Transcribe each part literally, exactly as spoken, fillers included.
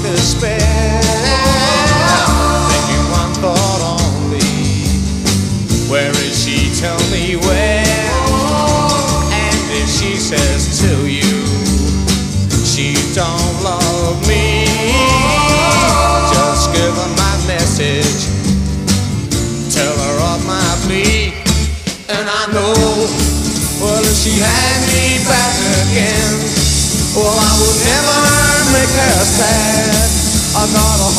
despair, thinking one thought only: where is she? Tell me where. And if she says to you she don't love me, just give her my message, tell her of my plea. And I know, well, if she had me back again, well, I would never make her sad. I got a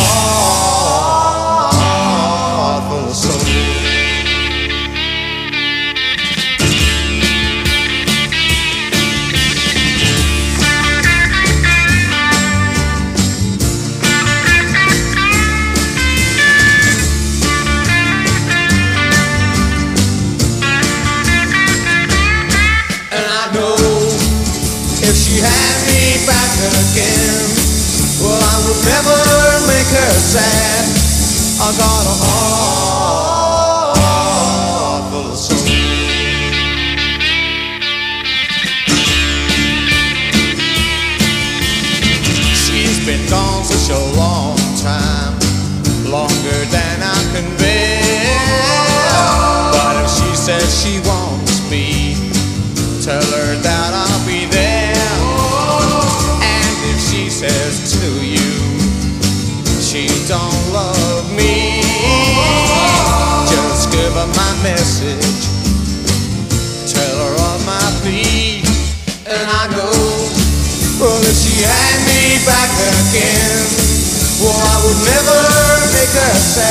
heart full of soul. If she had me back again, well, I would never make her sad. I got a heart full of soul. She's been gone such a long time, longer than I can bear. But if she says she wants me, tell her that I'll be there. Says to you she don't love me, just give her my message, tell her of my plea. And I know, well, if she had me back again, well, I would never make her sad.